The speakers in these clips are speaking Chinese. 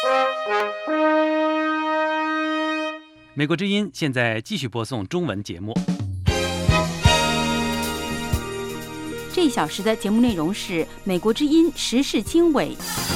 美国之音现在继续播送中文节目。 这一小时的节目内容是美国之音时事经纬。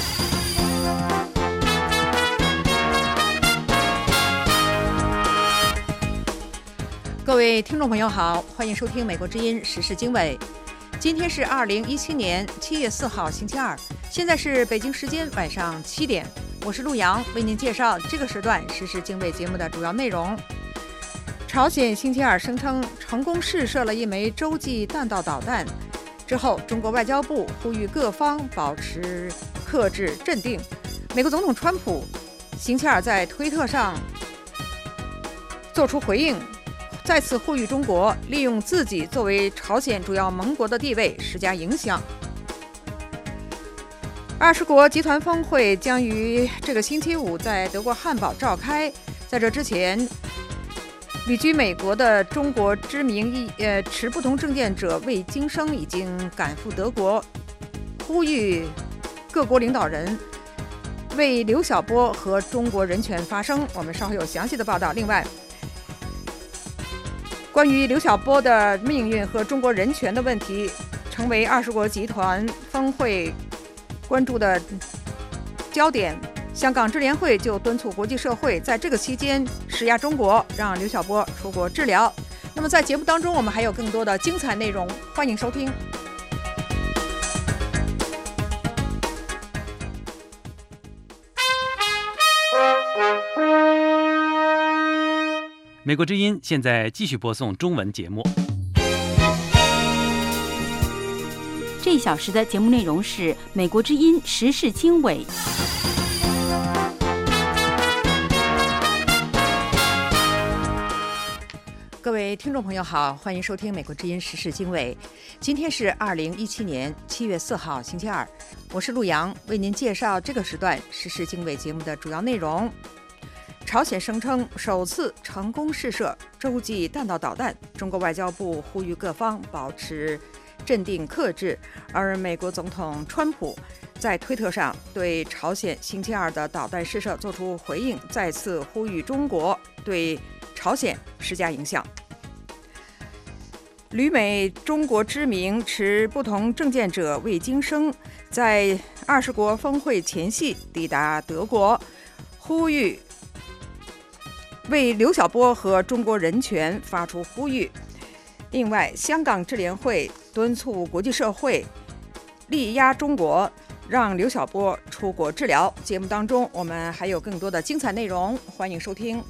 各位听众朋友好，欢迎收听美国之音时事经纬。今天是2017年7月4号星期二，现在是北京时间晚上7点。我是陆洋，为您介绍这个时段时事经纬节目的主要内容。朝鲜星期二声称成功试射了一枚洲际弹道导弹，之后中国外交部呼吁各方保持克制镇定。美国总统川普星期二在推特上做出回应，再次呼吁中国利用自己作为朝鲜主要盟国的地位施加影响。20国集团峰会将于这个星期五在德国汉堡召开。在这之前，旅居美国的中国知名持不同政见者魏京生已经赶赴德国，呼吁各国领导人为刘晓波和中国人权发声。我们稍后有详细的报道。另外，关于刘晓波的命运和中国人权的问题，成为20国集团峰会关注的焦点。香港支联会就敦促国际社会在这个期间施压中国，让刘晓波出国治疗。那么在节目当中，我们还有更多的精彩内容，欢迎收听。 美国之音现在继续播送中文节目。 这一小时的节目内容是美国之音时事经纬。 各位听众朋友好，欢迎收听美国之音时事经纬。今天是2017年7月4号星期二，我是陆洋，为您介绍这个时段时事经纬节目的主要内容。朝鲜声称首次成功试射洲际弹道导弹，中国外交部呼吁各方保持镇定克制，而美国总统川普在推特上对朝鲜星期二的导弹试射作出回应，再次呼吁中国对朝鲜施加影响。旅美中国知名持不同政见者魏京生在20国峰会前夕抵达德国，呼吁为刘晓波和中国人权发出呼吁。另外，香港支联会敦促国际社会力压中国，让刘晓波出国治疗。节目当中我们还有更多的精彩内容，欢迎收听。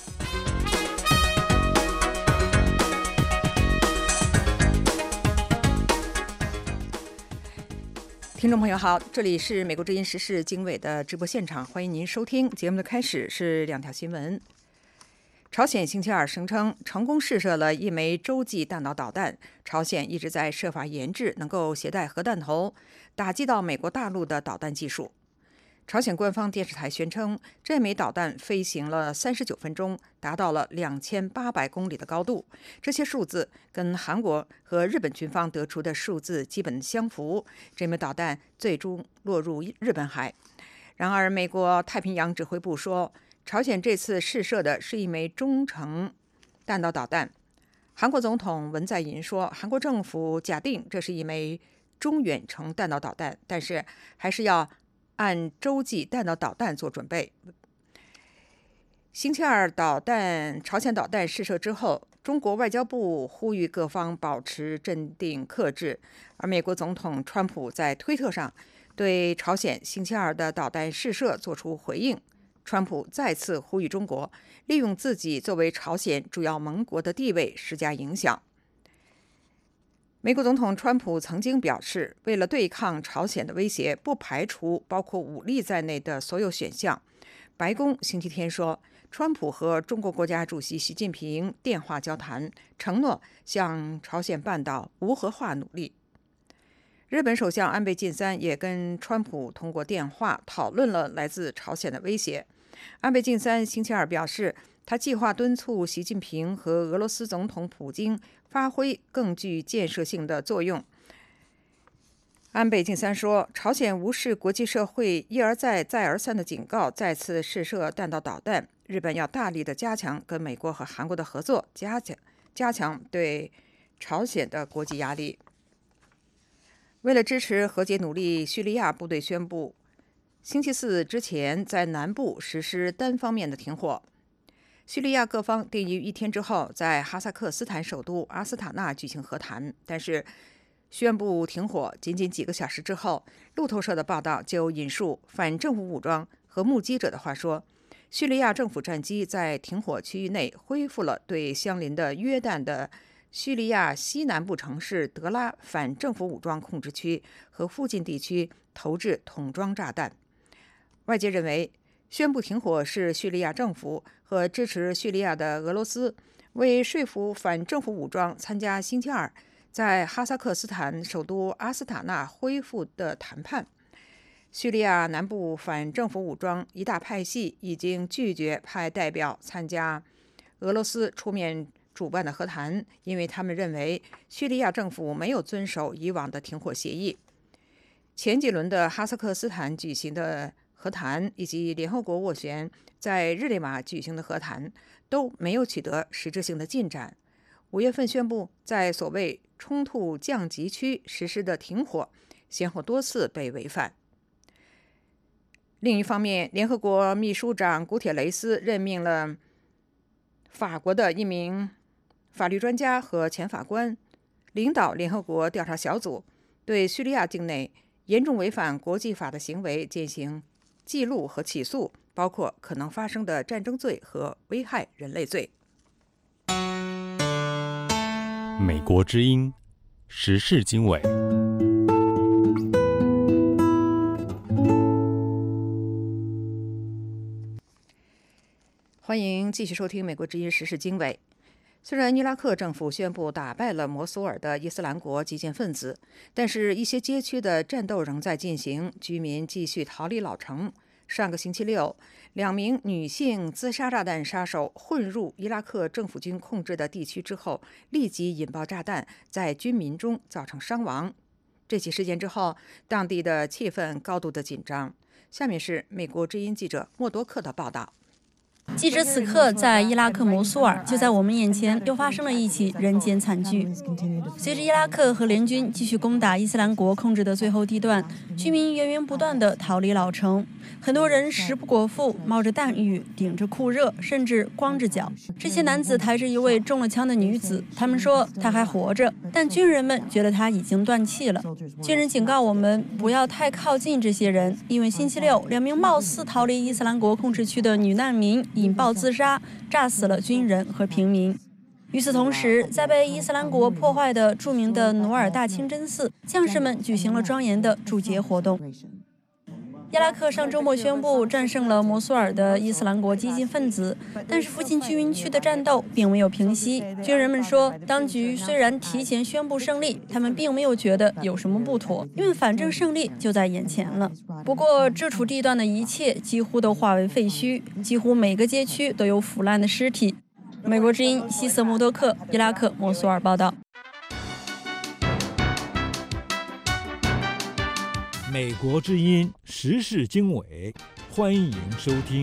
听众朋友好，这里是美国之音时事经纬的直播现场，欢迎您收听。节目的开始是两条新闻。朝鲜星期二声称成功试射了一枚洲际弹道导弹，朝鲜一直在设法研制能够携带核弹头打击到美国大陆的导弹技术。朝鲜官方电视台宣称，这枚导弹飞行了39分钟，达到了2800公里的高度。这些数字跟韩国和日本军方得出的数字基本相符。这枚导弹最终落入日本海。然而，美国太平洋指挥部说，朝鲜这次试射的是一枚中程弹道导弹。韩国总统文在寅说，韩国政府假定这是一枚中远程弹道导弹，但是还是要按洲际弹道导弹做准备。星期二朝鲜导弹试射之后，中国外交部呼吁各方保持镇定克制，而美国总统川普在推特上对朝鲜星期二的导弹试射作出回应。川普再次呼吁中国利用自己作为朝鲜主要盟国的地位施加影响。美国总统川普曾经表示，为了对抗朝鲜的威胁，不排除包括武力在内的所有选项。白宫星期天说，川普和中国国家主席习近平电话交谈，承诺向朝鲜半岛无核化努力。日本首相安倍晋三也跟川普通过电话讨论了来自朝鲜的威胁。安倍晋三星期二表示，他计划敦促习近平和俄罗斯总统普京发挥更具建设性的作用， 安倍晋三说，朝鲜无视国际社会一而再、再而三的警告，再次试射弹道导弹。日本要大力的加强跟美国和韩国的合作，加强对朝鲜的国际压力。为了支持和解努力，叙利亚部队宣布，星期四之前在南部实施单方面的停火。叙利亚各方定于1天之后在哈萨克斯坦首都阿斯塔纳举行和谈，但是宣布停火仅仅几个小时之后，路透社的报道就引述反政府武装和目击者的话说，叙利亚政府战机在停火区域内恢复了对相邻的约旦的叙利亚西南部城市德拉反政府武装控制区和附近地区投掷桶装炸弹。外界认为，宣布停火是叙利亚政府和支持叙利亚的俄罗斯为说服反政府武装参加星期二在哈萨克斯坦首都阿斯塔纳恢复的谈判。叙利亚南部反政府武装一大派系已经拒绝派代表参加俄罗斯出面主办的和谈，因为他们认为叙利亚政府没有遵守以往的停火协议。前几轮的哈萨克斯坦举行的和谈以及联合国斡旋在日内瓦举行的和谈都没有取得实质性的进展。5月份宣布在所谓冲突降级区实施的停火，先后多次被违反。另一方面，联合国秘书长古铁雷斯任命了法国的一名法律专家和前法官，领导联合国调查小组，对叙利亚境内严重违反国际法的行为进行记录和起诉，包括可能发生的战争罪和危害人类罪。 美国之音时事经纬， 欢迎继续收听美国之音时事经纬。虽然伊拉克政府宣布打败了摩苏尔的伊斯兰国激进分子，但是一些街区的战斗仍在进行，居民继续逃离老城。上个星期六，2名女性自杀炸弹杀手混入伊拉克政府军控制的地区之后，立即引爆炸弹，在军民中造成伤亡。这起事件之后，当地的气氛高度的紧张。下面是美国之音记者默多克的报道。 即使此刻在伊拉克摩苏尔，就在我们眼前又发生了一起人间惨剧。随着伊拉克和联军继续攻打伊斯兰国控制的最后地段，居民源源不断地逃离老城。很多人食不果腹，冒着弹雨，顶着酷热，甚至光着脚。这些男子抬着一位中了枪的女子，他们说她还活着，但军人们觉得她已经断气了。军人警告我们不要太靠近这些人，因为星期六2名貌似逃离伊斯兰国控制区的女难民引爆自杀，炸死了军人和平民。与此同时，在被伊斯兰国破坏的著名的努尔大清真寺，将士们举行了庄严的祝捷活动。伊拉克上周末宣布战胜了摩苏尔的伊斯兰国激进分子，但是附近居民区的战斗并没有平息。军人们说，当局虽然提前宣布胜利，他们并没有觉得有什么不妥，因为反正胜利就在眼前了。不过，这处地段的一切几乎都化为废墟，几乎每个街区都有腐烂的尸体。美国之音西瑟默多克，伊拉克摩苏尔报道。 美国之音时事经纬，欢迎收听。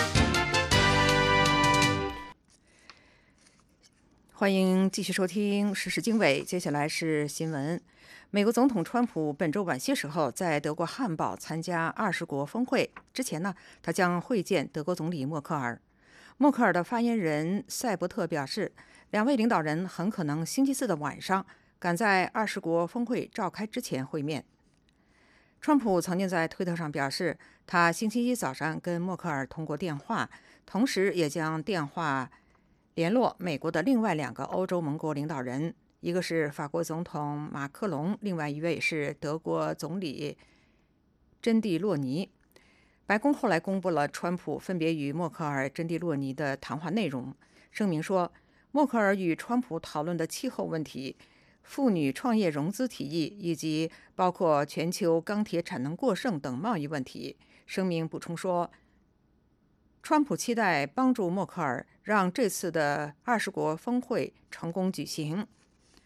欢迎继续收听时事经纬，接下来是新闻。美国总统川普本周晚些时候在德国汉堡参加20国峰会，之前呢，他将会见德国总理默克尔。默克尔的发言人塞伯特表示，2位领导人很可能星期四的晚上赶在20国峰会召开之前会面。川普曾经在推特上表示，他星期一早上跟默克尔通过电话，同时也将电话联络美国的另外2个欧洲盟国领导人，一个是法国总统马克龙，另外一位是德国总理珍蒂洛尼。白宫后来公布了川普分别与默克尔、珍蒂洛尼的谈话内容，声明说，默克尔与川普讨论的气候问题、妇女创业融资提议以及包括全球钢铁产能过剩等贸易问题。声明补充说，川普期待帮助默克尔让这次的20国峰会成功举行。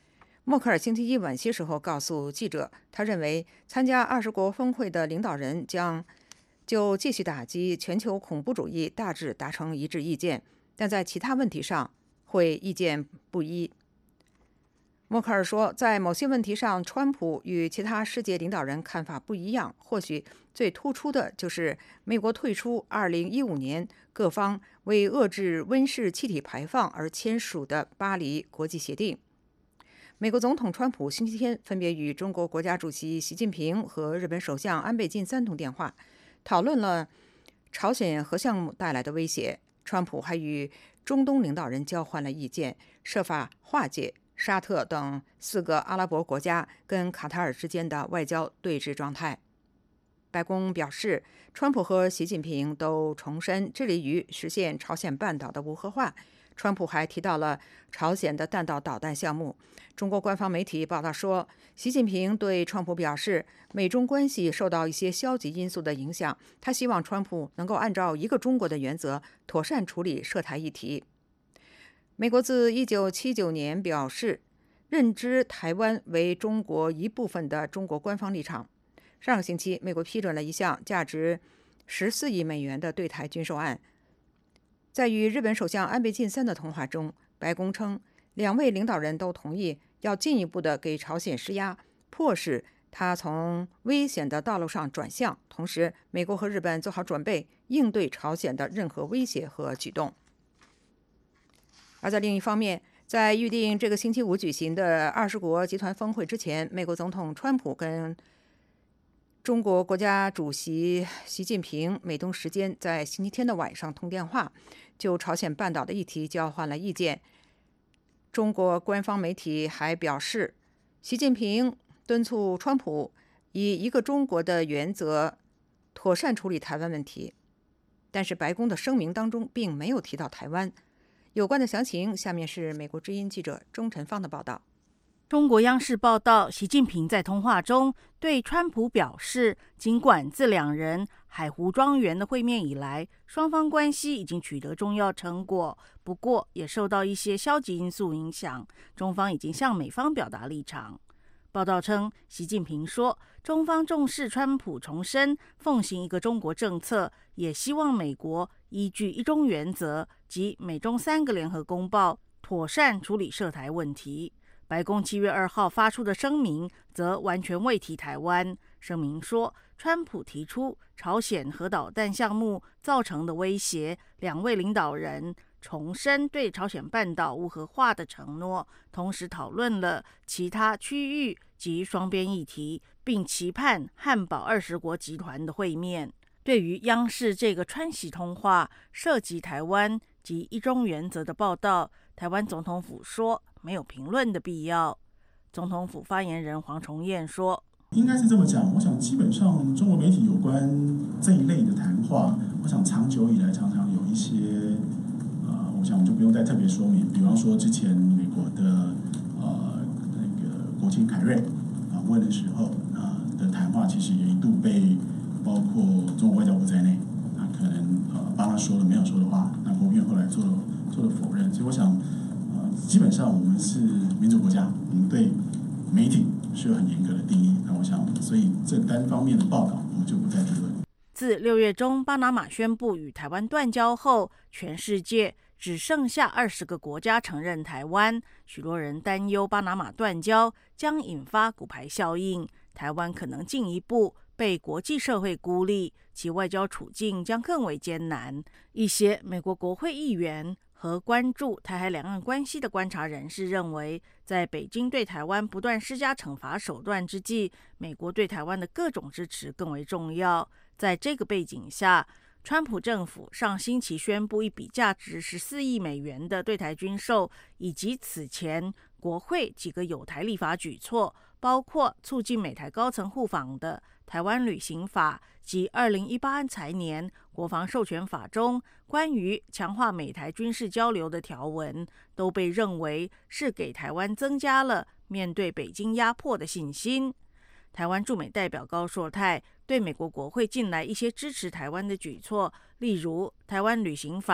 默克尔星期一晚些时候告诉记者，他认为参加20国峰会的领导人将就继续打击全球恐怖主义大致达成一致意见，但在其他问题上会意见不一。默克尔说，在某些问题上，川普与其他世界领导人看法不一样，或许最突出的就是美国退出2015年各方为遏制温室气体排放而签署的巴黎国际协定。美国总统川普星期天分别与中国国家主席习近平和日本首相安倍晋三通电话，讨论了朝鲜核项目带来的威胁。川普还与中东领导人交换了意见，设法化解沙特等4个阿拉伯国家跟卡塔尔之间的外交对峙状态。白宫表示，川普和习近平都重申致力于实现朝鲜半岛的无核化。川普还提到了朝鲜的弹道导弹项目。中国官方媒体报道说，习近平对川普表示，美中关系受到一些消极因素的影响，他希望川普能够按照一个中国的原则妥善处理涉台议题。美国自1979年表示认知台湾为中国一部分的中国官方立场。上个星期，美国批准了一项价值14亿美元的对台军售案。在与日本首相安倍晋三的通话中，白宫称2位领导人都同意要进一步的给朝鲜施压，迫使他从危险的道路上转向。同时，美国和日本做好准备应对朝鲜的任何威胁和举动。而在另一方面，在预定这个星期五举行的20国集团峰会之前，美国总统川普跟中国国家主席习近平美东时间在星期天的晚上通电话，就朝鲜半岛的议题交换了意见。中国官方媒体还表示，习近平敦促川普以一个中国的原则妥善处理台湾问题，但是白宫的声明当中并没有提到台湾。有关的详情，下面是美国之音记者钟晨芳的报道。 中国央视报道，习近平在通话中对川普表示，尽管自2人海湖庄园的会面以来，双方关系已经取得重要成果，不过也受到一些消极因素影响，中方已经向美方表达立场。报道称，习近平说，中方重视川普重申奉行一个中国政策，也希望美国依据一中原则及美中3个联合公报，妥善处理涉台问题。白宫7月2号发出的声明则完全未提台湾。声明说，川普提出朝鲜核导弹项目造成的威胁，2位领导人重申对朝鲜半岛无核化的承诺，同时讨论了其他区域及双边议题，并期盼汉堡20国集团的会面。对于央视这个川习通话涉及台湾及一中原则的报道，台湾总统府说没有评论的必要。总统府发言人黄崇彦说， 应该是这么讲，我想基本上中国媒体有关这一类的谈话，我想长久以来常常有一些我想我就不用再特别说明，比方说之前美国的那个国情凯瑞访问的时候的谈话，其实也一度被包括中国外交部在内，可能帮他说了没有说的话，那国务院后来做了否认。所以我想基本上我们是民主国家，我们对媒体是有很严格的定义。那我想，所以这单方面的报道我们就不再评论。 自6月中巴拿马宣布与台湾断交后，全世界只剩下20个国家承认台湾，许多人担忧巴拿马断交将引发骨牌效应，台湾可能进一步被国际社会孤立，其外交处境将更为艰难。一些美国国会议员和关注台海两岸关系的观察人士认为，在北京对台湾不断施加惩罚手段之际，美国对台湾的各种支持更为重要。在这个背景下，川普政府上星期宣布一笔价值14亿美元的对台军售，以及此前国会几个有台立法举措，包括促进美台高层互访的台湾旅行法及2018财年国防授权法中关于强化美台军事交流的条文，都被认为是给台湾增加了面对北京压迫的信心。台湾驻美代表高硕泰对美国国会近来一些支持台湾的举措，例如台湾旅行法，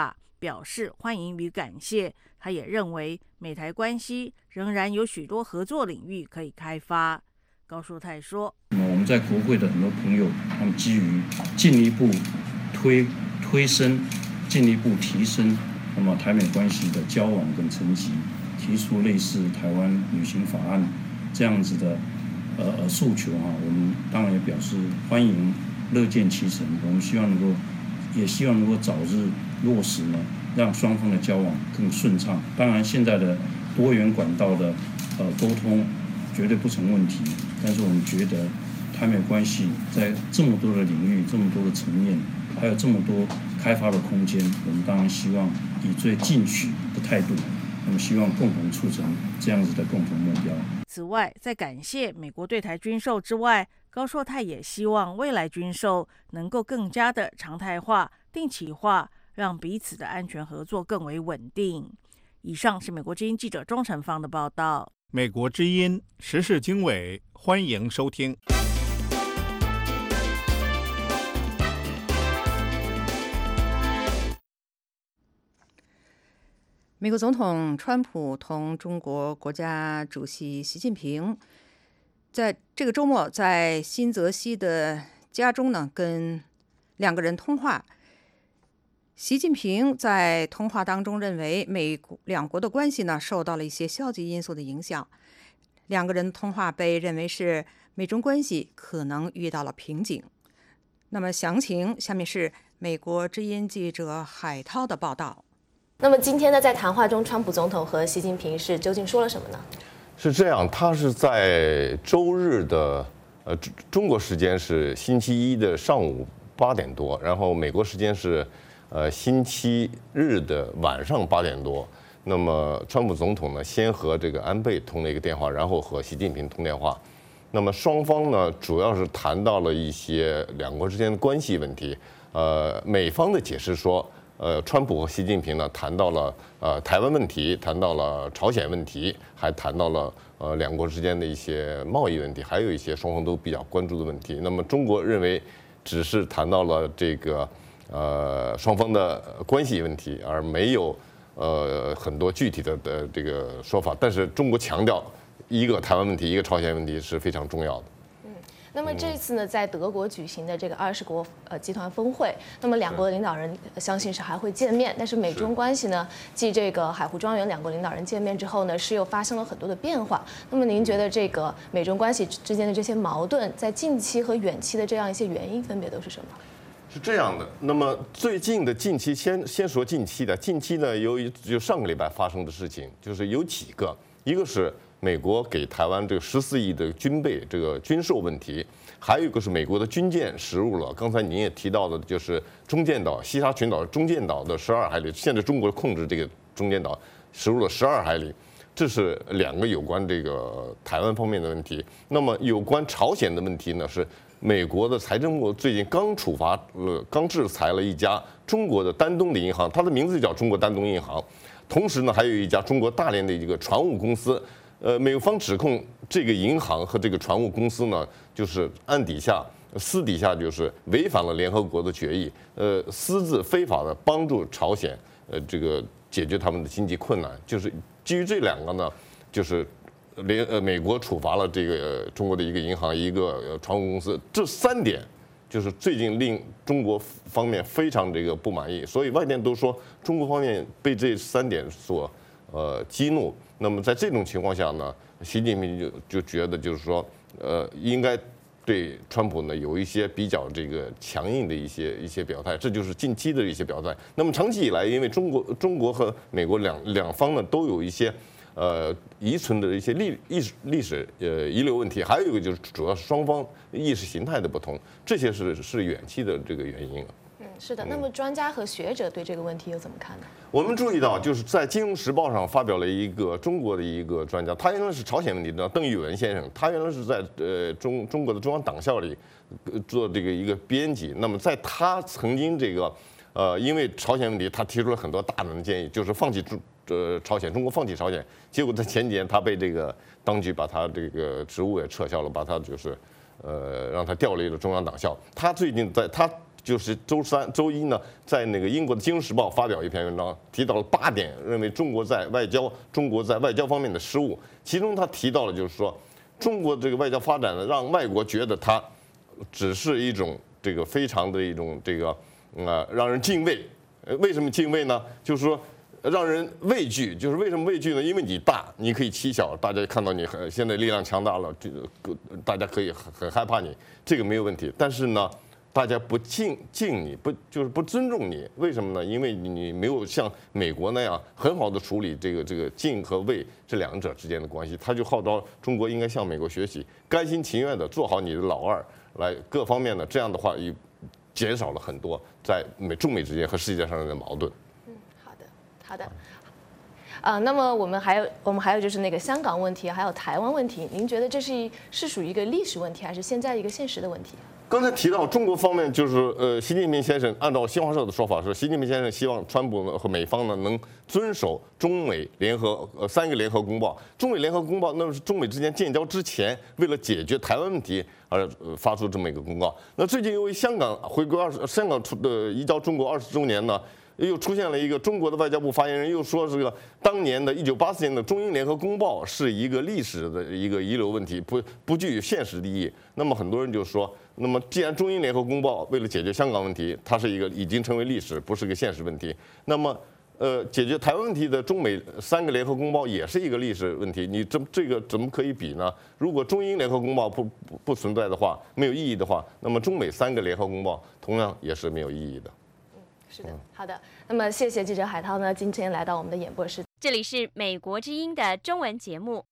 表示欢迎与感谢。他也认为美台关系仍然有许多合作领域可以开发。高硕泰说：“ 我们在国会的很多朋友，他们基于进一步推升、进一步提升，那么台美关系的交往跟层级，提出类似台湾旅行法案这样子的诉求啊，我们当然也表示欢迎，乐见其成。我们希望能够早日落实呢，让双方的交往更顺畅。当然，现在的多元管道的沟通绝对不成问题，但是我们觉得台美关系在这么多的领域、这么多的层面，还有这么多开发的空间，我们当然希望以最进取的态度，那么希望共同促成这样子的共同目标。 此外，在感谢美国对台军售之外，高硕泰也希望未来军售能够更加的常态化、定期化，让彼此的安全合作更为稳定。以上是美国之音记者钟成芳的报道。 美国之音时事经纬，欢迎收听。 美国总统川普同中国国家主席习近平在这个周末在新泽西的家中呢，跟两个人通话。习近平在通话当中认为，两国的关系呢受到了一些消极因素的影响。两个人通话被认为是美中关系可能遇到了瓶颈。那么详情，下面是美国之音记者海涛的报道。 那么今天呢，在谈话中，川普总统和习近平究竟说了什么呢？ 是这样，他是在周日的中国时间是星期一的上午8点多，然后美国时间是星期日的晚上8点多。那么川普总统呢，先和这个安倍通了一个电话，然后和习近平通电话。那么双方呢，主要是谈到了一些两国之间的关系问题。美方的解释说，川普和习近平呢谈到了台湾问题，谈到了朝鲜问题，还谈到了两国之间的一些贸易问题，还有一些双方都比较关注的问题。那么中国认为只是谈到了这个双方的关系问题，而没有很多具体的这个说法。但是中国强调，一个台湾问题，一个朝鲜问题是非常重要的。 那么这次呢，在德国举行的这个20国集团峰会，那么两国的领导人相信是还会见面，但是美中关系呢，继这个海湖庄园两国领导人见面之后呢，是又发生了很多的变化。那么您觉得这个美中关系之间的这些矛盾，在近期和远期的这样一些原因分别都是什么？ 是这样的，那么最近的近期，先说近期的，近期呢就上个礼拜发生的事情，就是有几个，一个是美国给台湾这个14亿的军备这个军售问题，还有一个是美国的军舰驶入了刚才您也提到的，就是中间岛西沙群岛中间岛的12海里，现在中国控制这个中间岛驶入了12海里，这是两个有关这个台湾方面的问题。那么有关朝鲜的问题呢，是美国的财政部最近刚制裁了一家中国的丹东的银行，它的名字就叫中国丹东银行，同时呢还有一家中国大连的一个船务公司。美方指控这个银行和这个船务公司呢，就是私底下就是违反了联合国的决议，私自非法的帮助朝鲜，这个解决他们的经济困难。就是基于这两个呢，就是美国处罚了这个中国的一个银行、一个船务公司，这3点就是最近令中国方面非常这个不满意，所以外电都说中国方面被这3点所激怒。那么在这种情况下呢，习近平就觉得就是说，应该对川普呢有一些比较这个强硬的一些表态，这就是近期的一些表态。那么长期以来，因为中国和美国两方呢都有一些遗存的一些历史遗留问题，还有一个就是主要是双方意识形态的不同，这些是远期的这个原因。 是的。那么专家和学者对这个问题又怎么看呢？ 我们注意到，就是在《金融时报》上发表了一个中国的一个专家，他原来是朝鲜问题的邓玉文先生，他原来是在中国的中央党校里做这个一个编辑。那么在他曾经这个因为朝鲜问题，他提出了很多大胆的建议，就是放弃朝鲜，中国放弃朝鲜。结果在前几年，他被这个当局把他这个职务也撤销了，把他就是让他调离了中央党校。他最近他就是周一呢，在那个英国的《金融时报》发表一篇文章，提到了8点，认为中国在外交方面的失误。其中他提到了，就是说，中国这个外交发展呢，让外国觉得它只是一种这个非常的一种这个让人敬畏。为什么敬畏呢？就是说让人畏惧。就是为什么畏惧呢？因为你大，你可以欺小，大家看到你现在力量强大了，大家可以很害怕你，这个没有问题。但是呢，大家不敬你，就是不尊重你。为什么呢？因为你没有像美国那样很好的处理这个敬和畏这两者之间的关系。他就号召中国应该向美国学习，甘心情愿的做好你的老二，来各方面的，这样的话也减少了很多在中美之间和世界上的矛盾。 好的。那么我们还有就是那个香港问题，还有台湾问题，您觉得这是属于一个历史问题，还是现在一个现实的问题？ 刚才提到中国方面，就是习近平先生按照新华社的说法是，习近平先生希望川普和美方呢能遵守中美3个联合公报。中美联合公报那是中美之间建交之前，为了解决台湾问题而发出这么一个公告。那最近由于香港移交中国20周年呢，又出现了一个中国的外交部发言人又说，这个当年的1984年的中英联合公报是一个历史的一个遗留问题，不具有现实意义。那么很多人就说，那么既然中英联合公报为了解决香港问题，它是一个已经成为历史，不是个现实问题，那么解决台湾问题的中美3个联合公报也是一个历史问题，你这个怎么可以比呢？如果中英联合公报不存在的话，没有意义的话，那么中美3个联合公报同样也是没有意义的。 是的，好的。那么谢谢记者海涛呢，今天来到我们的演播室。 这里是美国之音的中文节目。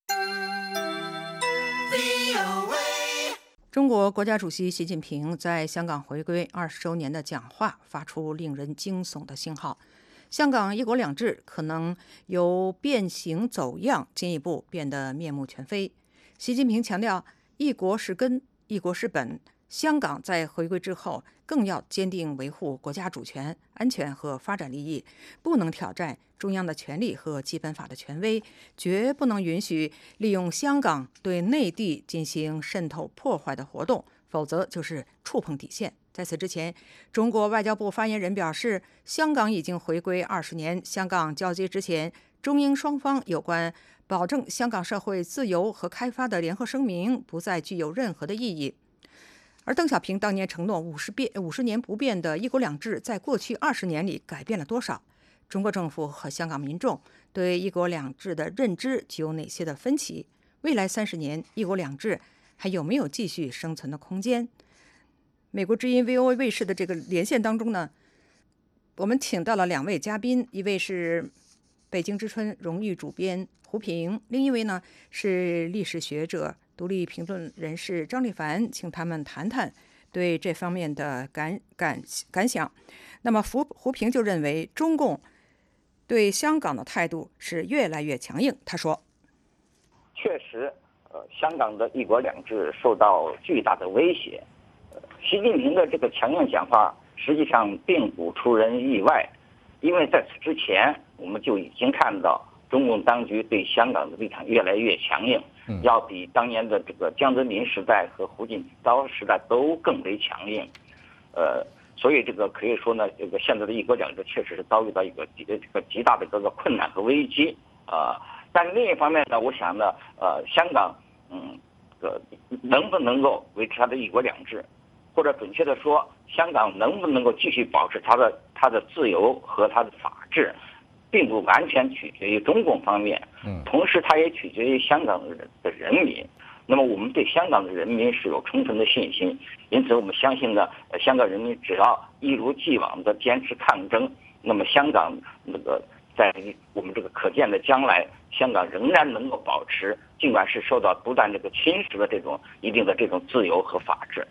中国国家主席习近平在香港回归20周年的讲话发出令人惊悚的信号，香港一国两制可能由变形走样进一步变得面目全非。习近平强调，一国是根，一国是本。香港在回归之后，更要坚定维护国家主权、安全和发展利益，不能挑战中央的权力和基本法的权威，绝不能允许利用香港对内地进行渗透破坏的活动，否则就是触碰底线。在此之前，中国外交部发言人表示，香港已经回归20年，香港交接之前，中英双方有关保证香港社会自由和开发的联合声明不再具有任何的意义。而邓小平当年承诺50年不变的一国两制，在过去20年里改变了多少？中国政府和香港民众对一国两制的认知具有哪些的分歧？未来30年，一国两制还有没有继续生存的空间？美国之音 VOA 卫视的这个连线当中呢，我们请到了2位嘉宾，一位是北京之春荣誉主编胡平，另一位呢是历史学者、独立评论人士张立凡，请他们谈谈对这方面的感想。那么胡平就认为，中共对香港的态度是越来越强硬。他说：“ 确实，香港的一国两制受到巨大的威胁。习近平的这个强硬讲话，实际上并不出人意外，因为在此之前，我们就已经看到中共当局对香港的立场越来越强硬。”要比当年的这个江泽民时代和胡锦涛时代都更为强硬，所以这个可以说呢，这个现在的一国两制确实是遭遇到一个极大的这个困难和危机但另一方面呢，我想呢，香港能不能够维持它的一国两制，或者准确的说，香港能不能够继续保持它的自由和它的法治，并不完全取决于中共方面，同时它也取决于香港的人民。那么我们对香港的人民是有充分的信心，因此我们相信呢，香港人民只要一如既往的坚持抗争，那么香港在我们这个可见的将来，香港仍然能够保持，尽管是受到不断这个侵蚀的这种一定的这种自由和法治。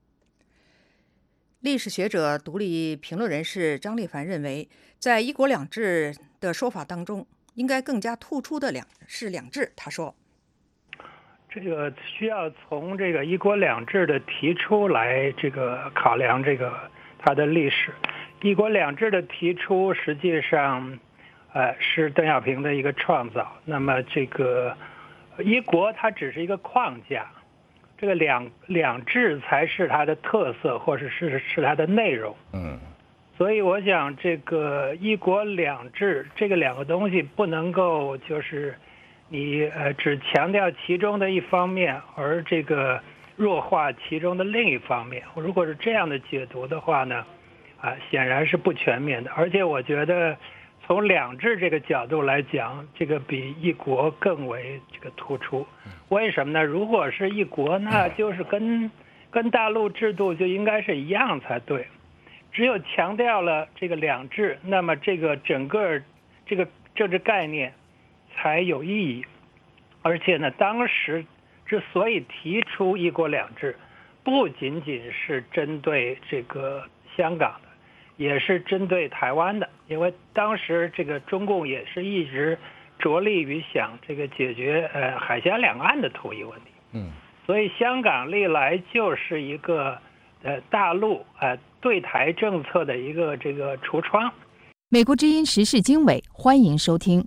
历史学者、独立评论人士张立凡认为，在一国两制的说法当中，应该更加突出的是两制。他说， 这个需要从这个一国两制的提出来这个考量这个它的历史。一国两制的提出实际上是邓小平的一个创造。那么这个一国它只是一个框架， 这个两制才是它的特色，或者是它的内容。所以我想这个一国两制这个两个东西不能够就是你只强调其中的一方面，而这个弱化其中的另一方面。如果是这样的解读的话呢，显然是不全面的。而且我觉得从两制这个角度来讲，这个比一国更为这个突出。为什么呢？如果是一国，那就是跟大陆制度就应该是一样才对。只有强调了这个两制，那么这个整个这个政治概念才有意义。而且呢，当时之所以提出一国两制，不仅仅是针对这个香港的，也是针对台湾的，因为当时这个中共也是一直着力于想这个解决海峡两岸的统一问题。所以香港历来就是一个大陆对台政策的一个这个橱窗。 美国之音时事经纬，欢迎收听。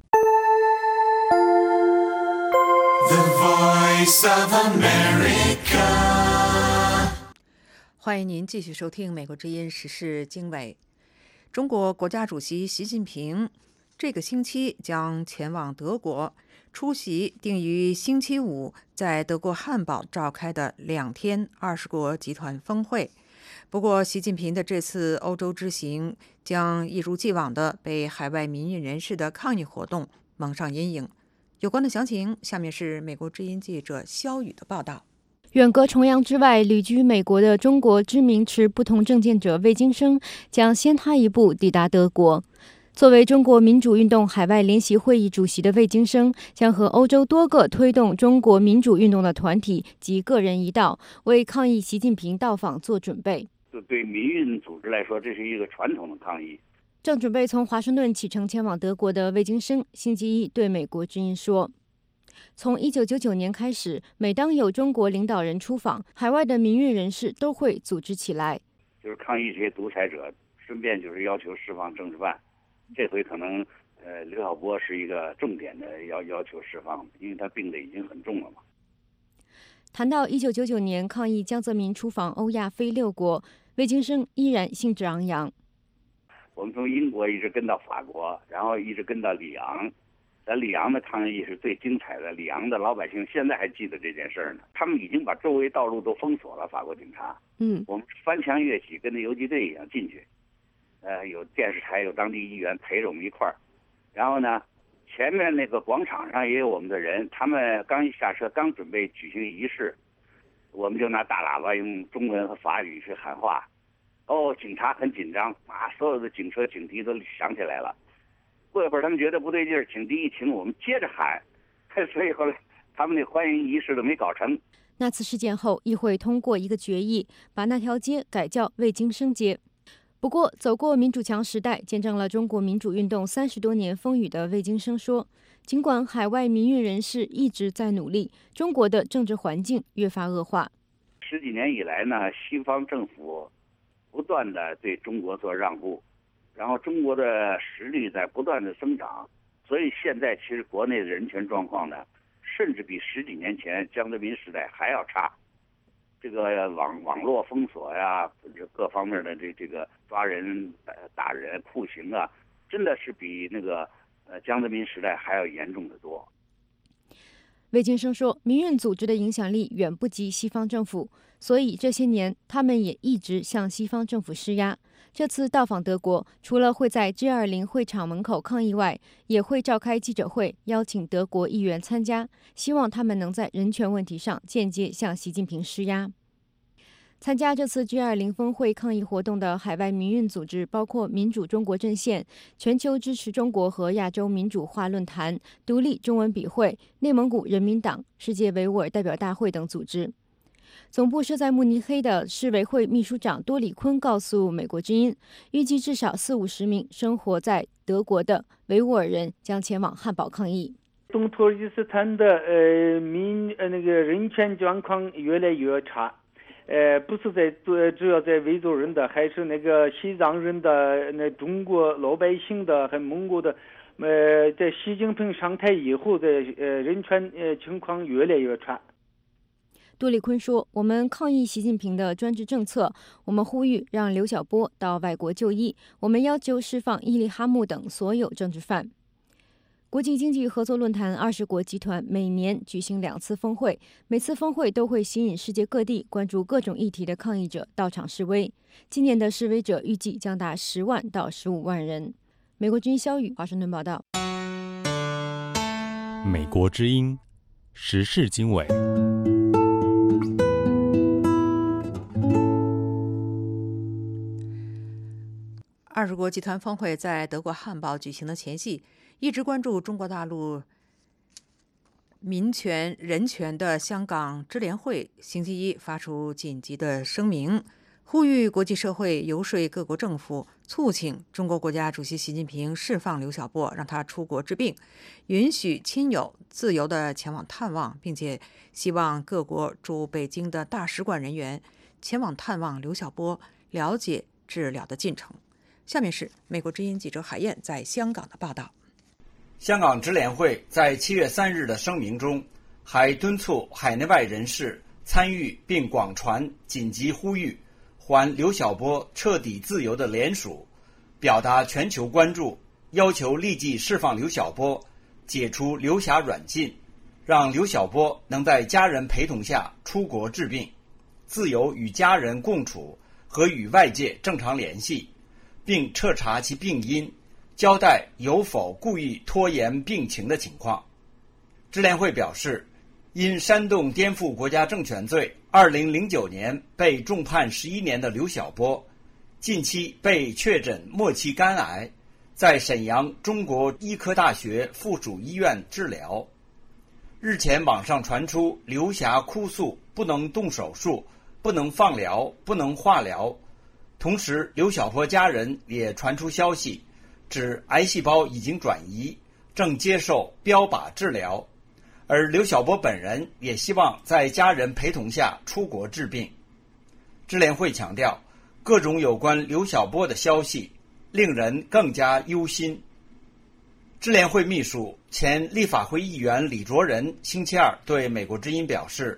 The Voice of America。 欢迎您继续收听美国之音时事经纬。中国国家主席习近平这个星期将前往德国出席定于星期五在德国汉堡召开的2天20国集团峰会。不过，习近平的这次欧洲之行将一如既往地被海外民运人士的抗议活动蒙上阴影。有关的详情，下面是美国之音记者肖宇的报道。 远隔重洋之外，旅居美国的中国知名持不同政见者魏京生将先他一步抵达德国。作为中国民主运动海外联席会议主席的魏京生，将和欧洲多个推动中国民主运动的团体及个人一道，为抗议习近平到访做准备。 对民运组织来说，这是一个传统的抗议。 正准备从华盛顿启程前往德国的魏京生，星期一对美国之音说，从1999年开始，每当有中国领导人出访，海外的民运人士都会组织起来， 就是抗议这些独裁者，顺便就是要求释放政治犯。这回可能刘晓波是一个重点的要求释放，因为他病得已经很重了嘛。 谈到1999年抗议江泽民出访欧亚非6国，魏京生依然兴致昂扬。 我们从英国一直跟到法国，然后一直跟到里昂。在里昂的抗议是最精彩的，里昂的老百姓现在还记得这件事呢。他们已经把周围道路都封锁了，法国警察。我们翻墙跃起，跟那游击队一样进去。有电视台，有当地议员陪着我们一块儿。然后呢，前面那个广场上也有我们的人，他们刚一下车，刚准备举行仪式，我们就拿大喇叭用中文和法语去喊话。警察很紧张所有的警车警笛都响起来了。过一会儿他们觉得不对劲儿，警笛一停，我们接着喊，所以后来他们那欢迎仪式都没搞成。 那次事件后，议会通过一个决议，把那条街改叫魏京生街。不过，走过民主墙时代，见证了中国民主运动30多年风雨的魏京生说，尽管海外民运人士一直在努力，中国的政治环境越发恶化。 10几年以来呢，西方政府不断的对中国做让步，然后中国的实力在不断的增长，所以现在其实国内的人权状况呢，甚至比10几年前江泽民时代还要差。这个网络封锁呀，各方面的这个抓人、打人、酷刑啊，真的是比那个江泽民时代还要严重得多。 魏京生说，民运组织的影响力远不及西方政府，所以这些年他们也一直向西方政府施压。这次到访德国，除了会在 G20 会场门口抗议外，也会召开记者会，邀请德国议员参加，希望他们能在人权问题上间接向习近平施压。参加这次 G20 峰会抗议活动的海外民运组织包括民主中国阵线、全球支持中国和亚洲民主化论坛、独立中文笔会、内蒙古人民党、世界维吾尔代表大会等组织。总部设在慕尼黑的世维会秘书长多里坤告诉美国之音，预计至少40-50名生活在德国的维吾尔人将前往汉堡抗议。 东土耳其斯坦的人权状况越来越差，不是主要在维族人的，还是那个西藏人的、中国老百姓的，还蒙古的，在习近平上台以后的人权情况越来越差。 杜立坤说，我们抗议习近平的专制政策，我们呼吁让刘晓波到外国就医，我们要求释放伊利哈木等所有政治犯。国际经济合作论坛20国集团每年举行2次峰会，每次峰会都会吸引世界各地关注各种议题的抗议者到场示威。今年的示威者预计将达10万到15万人。美国之音肖宇华盛顿报道。 美国之音时事经纬。 20国集团峰会在德国汉堡举行的前夕，一直关注中国大陆民权人权的香港支联会星期一发出紧急的声明，呼吁国际社会游说各国政府，促请中国国家主席习近平释放刘晓波，让他出国治病，允许亲友自由地前往探望，并且希望各国驻北京的大使馆人员前往探望刘晓波，了解治疗的进程。下面是美国之音记者海燕在香港的报道。 香港支联会在7月3日的声明中，还敦促海内外人士参与并广传紧急呼吁还刘晓波彻底自由的联署，表达全球关注，要求立即释放刘晓波，解除刘霞软禁，让刘晓波能在家人陪同下出国治病，自由与家人共处和与外界正常联系，并彻查其病因，交代有否故意拖延病情的情况。支联会表示，因煽动颠覆国家政权罪2009年被重判11年的刘晓波，近期被确诊末期肝癌，在沈阳中国医科大学附属医院治疗。日前网上传出刘霞哭诉不能动手术，不能放疗，不能化疗。同时刘晓波家人也传出消息，指癌细胞已经转移，正接受标靶治疗，而刘晓波本人也希望在家人陪同下出国治病。支联会强调，各种有关刘晓波的消息令人更加忧心。支联会秘书、前立法会议员李卓人星期二对美国之音表示，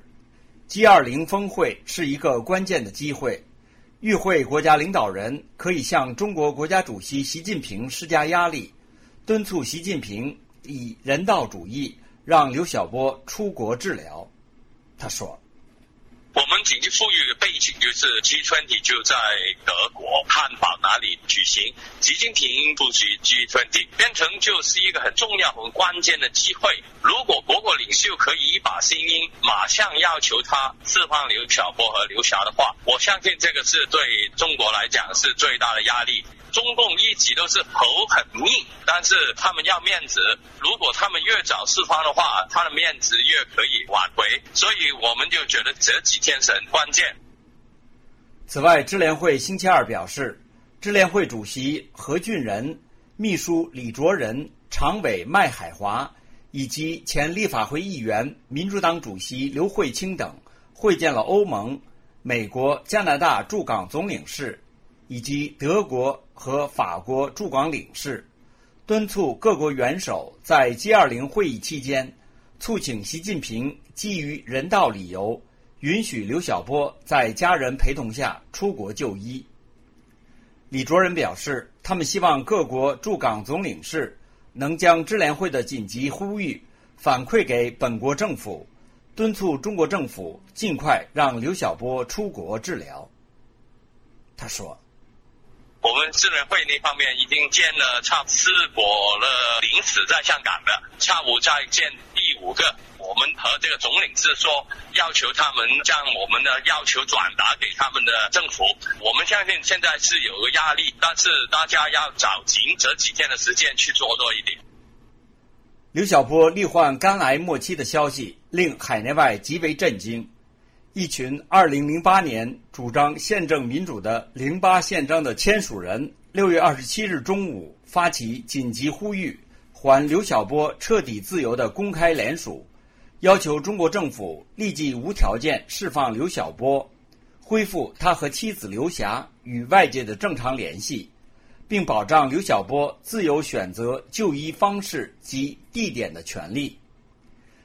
G20 峰会是一个关键的机会，与会国家领导人可以向中国国家主席习近平施加压力，敦促习近平以人道主义让刘晓波出国治疗。他说， 我们紧急呼吁的背景就是 G20 就在德国汉堡那里举行，习近平出席 G20 变成就是一个很重要很关键的机会。如果各国领袖可以一把声音马上要求他释放刘晓波和刘霞的话，我相信这个是对中国来讲是最大的压力。中共一直都是口很硬，但是他们要面子，如果他们越早释放的话，他的面子越可以挽回，所以我们就觉得这几天是很关键。 此外，支联会星期二表示，支联会主席何俊仁、秘书李卓人、常委麦海华以及前立法会议员民主党主席刘慧卿等会见了欧盟、美国、加拿大驻港总领事以及德国和法国驻港领事，敦促各国元首在 G20 会议期间促请习近平基于人道理由允许刘晓波在家人陪同下出国就医。李卓人表示，他们希望各国驻港总领事能将支联会的紧急呼吁反馈给本国政府，敦促中国政府尽快让刘晓波出国治疗。他说， 我们支联会那方面已经见了差4国的领事在香港的，下午再见第5个。我们和这个总领事说，要求他们将我们的要求转达给他们的政府。我们相信现在是有个压力，但是大家要找紧这几天的时间去做多一点。 刘晓波罹患肝癌末期的消息令海内外极为震惊。一群2008年主张宪政民主的08宪章的签署人6月27日中午发起紧急呼吁还刘晓波彻底自由的公开联署，要求中国政府立即无条件释放刘晓波，恢复他和妻子刘霞与外界的正常联系，并保障刘晓波自由选择就医方式及地点的权利。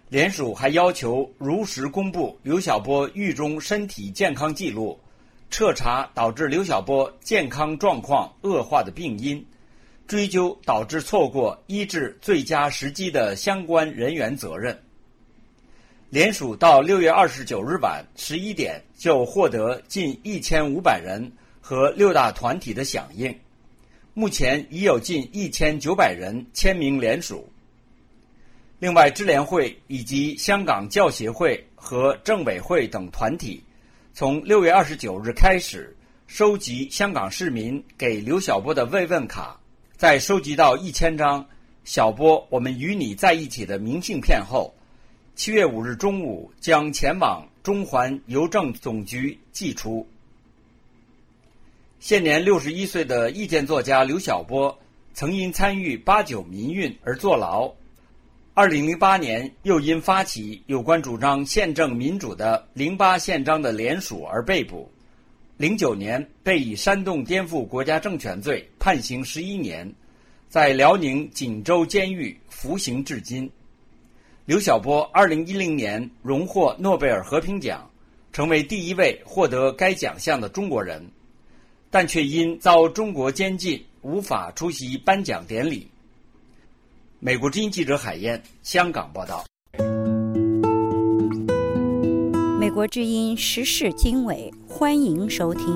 联署还要求如实公布刘晓波狱中身体健康记录，彻查导致刘晓波健康状况恶化的病因，追究导致错过医治最佳时机的相关人员责任。联署到6月29日晚11点就获得近1500人和6大团体的响应，目前已有近1900人签名联署。另外，支联会以及香港教协会和政委会等团体从6月29日开始收集香港市民给刘晓波的慰问卡，在收集到1000张晓波我们与你在一起的明信片后，7月5日中午将前往中环邮政总局寄出。现年61岁的意见作家刘晓波曾因参与89民运而坐牢，2008年又因发起有关主张宪政民主的08宪章的联署而被捕，09年被以煽动颠覆国家政权罪判刑11年，在辽宁锦州监狱服刑至今。刘晓波2010年荣获诺贝尔和平奖，成为第一位获得该奖项的中国人，但却因遭中国监禁无法出席颁奖典礼。美国之音记者海燕，香港报道。 美国之音时事经纬，欢迎收听。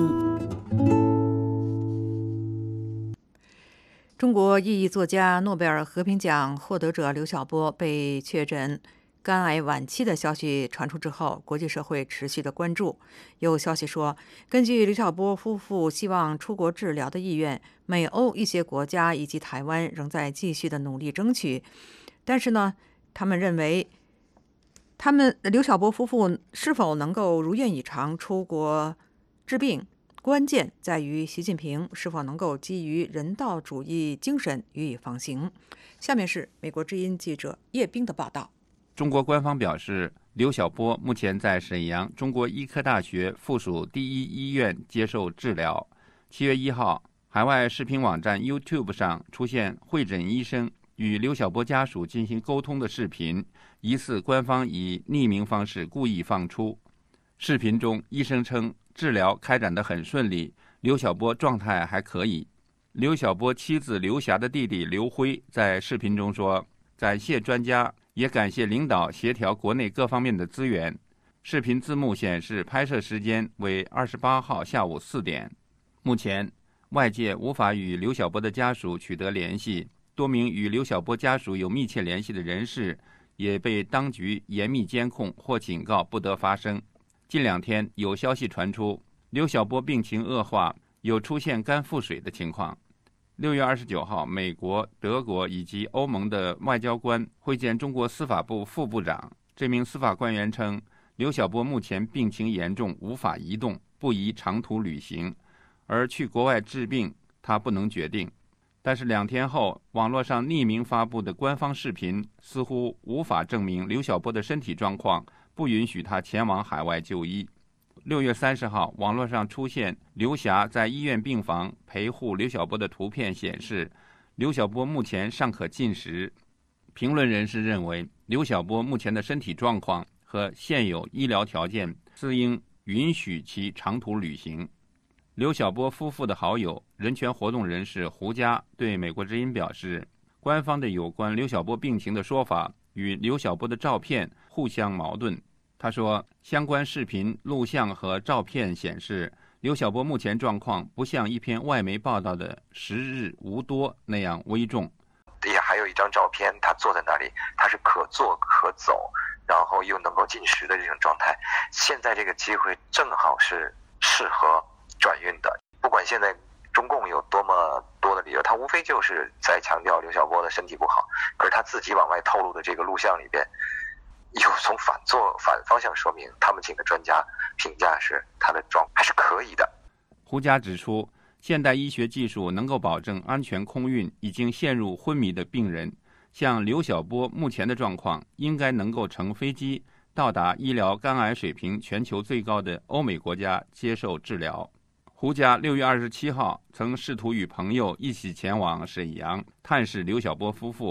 中国异议作家、诺贝尔和平奖获得者刘晓波被确诊肝癌晚期的消息传出之后，国际社会持续的关注。有消息说，根据刘晓波夫妇希望出国治疗的意愿，美欧一些国家以及台湾仍在继续的努力争取。但是呢，他们认为，刘晓波夫妇是否能够如愿以偿出国治病，关键在于习近平是否能够基于人道主义精神予以放行。下面是美国之音记者叶冰的报道。 中国官方表示，刘晓波目前在沈阳中国医科大学附属第一医院接受治疗。7月1号，海外视频网站 YouTube 上出现会诊医生与刘晓波家属进行沟通的视频，疑似官方以匿名方式故意放出。视频中，医生称治疗开展得很顺利，刘晓波状态还可以。刘晓波妻子刘霞的弟弟刘辉在视频中说：“感谢专家，也感谢领导协调国内各方面的资源。”视频字幕显示拍摄时间为28号下午4点。目前，外界无法与刘晓波的家属取得联系，多名与刘晓波家属有密切联系的人士也被当局严密监控或警告不得发声。近2天有消息传出，刘晓波病情恶化，有出现肝腹水的情况。6月29号，美国、德国以及欧盟的外交官会见中国司法部副部长。这名司法官员称，刘晓波目前病情严重，无法移动，不宜长途旅行，而去国外治病他不能决定。但是2天后，网络上匿名发布的官方视频似乎无法证明刘晓波的身体状况不允许他前往海外就医。6月30号，网络上出现刘霞在医院病房陪护刘晓波的图片，显示刘晓波目前尚可进食。评论人士认为，刘晓波目前的身体状况和现有医疗条件似应允许其长途旅行。刘晓波夫妇的好友、人权活动人士胡佳对美国之音表示，官方的有关刘晓波病情的说法与刘晓波的照片互相矛盾。他说，相关视频、录像和照片显示，刘晓波目前状况不像一篇外媒报道的时日无多那样危重。 也还有一张照片，他坐在那里，他是可坐可走，然后又能够进食的这种状态。现在这个机会正好是适合转运的。不管现在中共有多么多的理由，他无非就是在强调刘晓波的身体不好，可是他自己往外透露的这个录像里边，又从反方向说明，他们请的专家评价是他的状还是可以的。 胡佳指出，现代医学技术能够保证安全空运已经陷入昏迷的病人，像刘晓波目前的状况，应该能够乘飞机到达医疗肝癌水平全球最高的欧美国家接受治疗。胡佳6月27号曾试图与朋友一起前往沈阳探视刘晓波夫妇，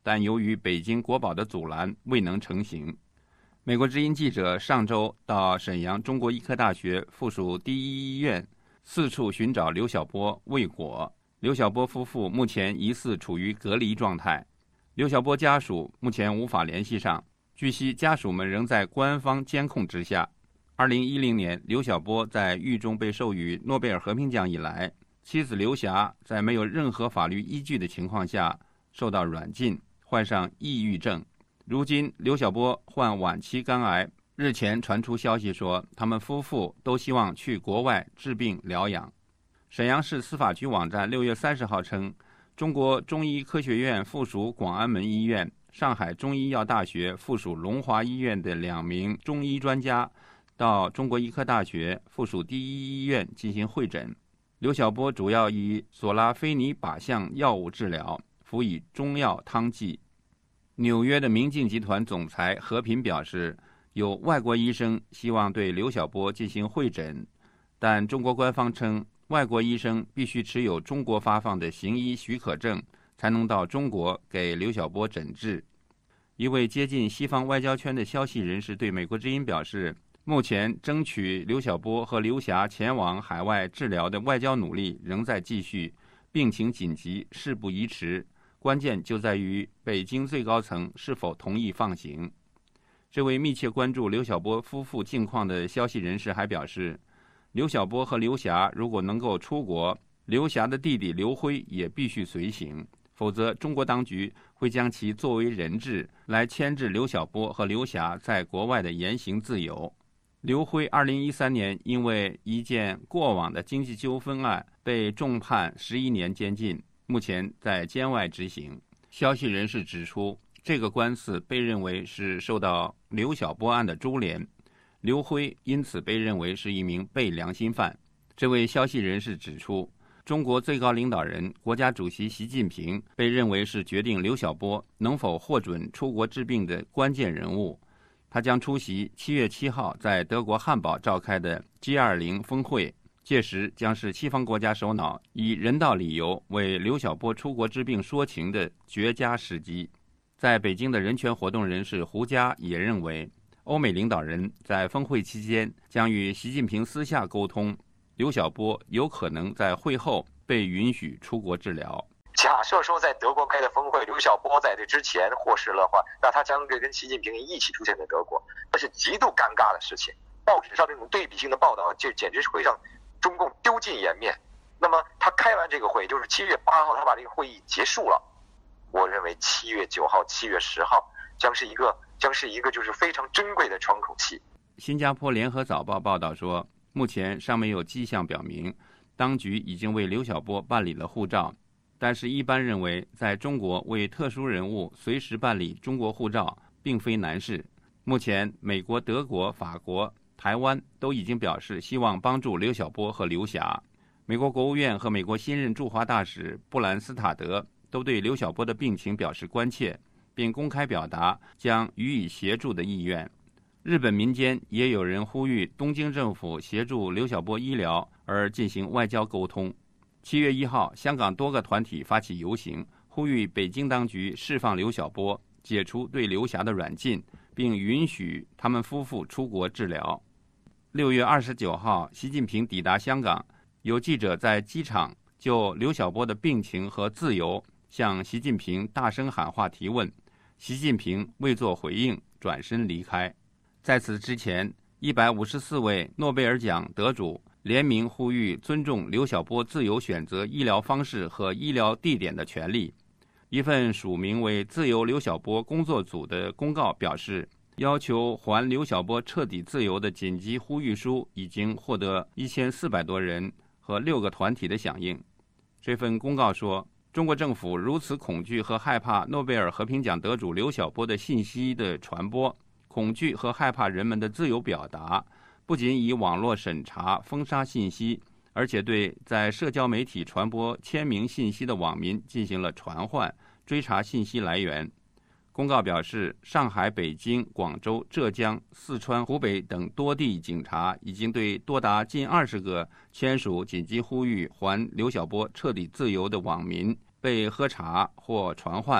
但由于北京国保的阻拦未能成行。美国之音记者上周到沈阳中国医科大学附属第一医院四处寻找刘晓波未果。刘晓波夫妇目前疑似处于隔离状态，刘晓波家属目前无法联系上，据悉家属们仍在官方监控之下。2010年，刘晓波在狱中被授予诺贝尔和平奖以来，妻子刘霞在没有任何法律依据的情况下受到软禁，患上抑郁症。如今刘晓波患晚期肝癌，日前传出消息说他们夫妇都希望去国外治病疗养。沈阳市司法局网站6月30号称，中国中医科学院附属广安门医院、上海中医药大学附属龙华医院的2名中医专家到中国医科大学附属第一医院进行会诊。刘晓波主要以索拉非尼靶向药物治疗，辅以中药汤剂。纽约的明镜集团总裁何平表示，有外国医生希望对刘晓波进行会诊，但中国官方称外国医生必须持有中国发放的行医许可证，才能到中国给刘晓波诊治。一位接近西方外交圈的消息人士对美国之音表示，目前争取刘晓波和刘霞前往海外治疗的外交努力仍在继续，病情紧急，事不宜迟，关键就在于北京最高层是否同意放行。这位密切关注刘晓波夫妇近况的消息人士还表示，刘晓波和刘霞如果能够出国，刘霞的弟弟刘辉也必须随行，否则中国当局会将其作为人质来牵制刘晓波和刘霞在国外的言行自由。刘辉2013年因为一件过往的经济纠纷案被重判11年监禁，目前在监外执行。消息人士指出，这个官司被认为是受到刘晓波案的株连，刘辉因此被认为是一名被良心犯。这位消息人士指出，中国最高领导人、国家主席习近平被认为是决定刘晓波能否获准出国治病的关键人物。他将出席7月7号在德国汉堡召开的 G20 峰会，届时将是西方国家首脑以人道理由为刘晓波出国治病说情的绝佳时机。在北京的人权活动人士胡佳也认为，欧美领导人在峰会期间将与习近平私下沟通，刘晓波有可能在会后被允许出国治疗。 假设说在德国开的峰会，刘晓波在这之前获释的话，那他将会跟习近平一起出现在德国，这是极度尴尬的事情。报纸上这种对比性的报道，就简直是会让中共丢尽颜面。那么他开完这个会，就是7月8号，他把这个会议结束了。我认为7月9号、7月10号将是一个就是非常珍贵的窗口期。 新加坡联合早报报道说，目前尚没有迹象表明当局已经为刘晓波办理了护照，但是一般认为在中国为特殊人物随时办理中国护照并非难事。目前美国、德国、法国、台湾都已经表示希望帮助刘晓波和刘霞。美国国务院和美国新任驻华大使布兰斯塔德都对刘晓波的病情表示关切，并公开表达将予以协助的意愿。日本民间也有人呼吁东京政府协助刘晓波医疗而进行外交沟通。7月1号，香港多个团体发起游行，呼吁北京当局释放刘晓波，解除对刘霞的软禁，并允许他们夫妇出国治疗。6月29号，习近平抵达香港，有记者在机场就刘晓波的病情和自由向习近平大声喊话提问，习近平未作回应，转身离开。在此之前，154位诺贝尔奖得主联名呼吁尊重刘晓波自由选择医疗方式和医疗地点的权利。一份署名为自由刘晓波工作组的公告表示，要求还刘晓波彻底自由的紧急呼吁书已经获得1400多人和6个团体的响应。这份公告说，中国政府如此恐惧和害怕诺贝尔和平奖得主刘晓波的信息的传播，恐惧和害怕人们的自由表达，不仅以网络审查封杀信息，而且对在社交媒体传播签名信息的网民进行了传唤，追查信息来源。公告表示，上海、北京、广州、浙江、四川、湖北等多地警察已经对多达近20个签署紧急呼吁还刘晓波彻底自由的网民被喝茶或传唤，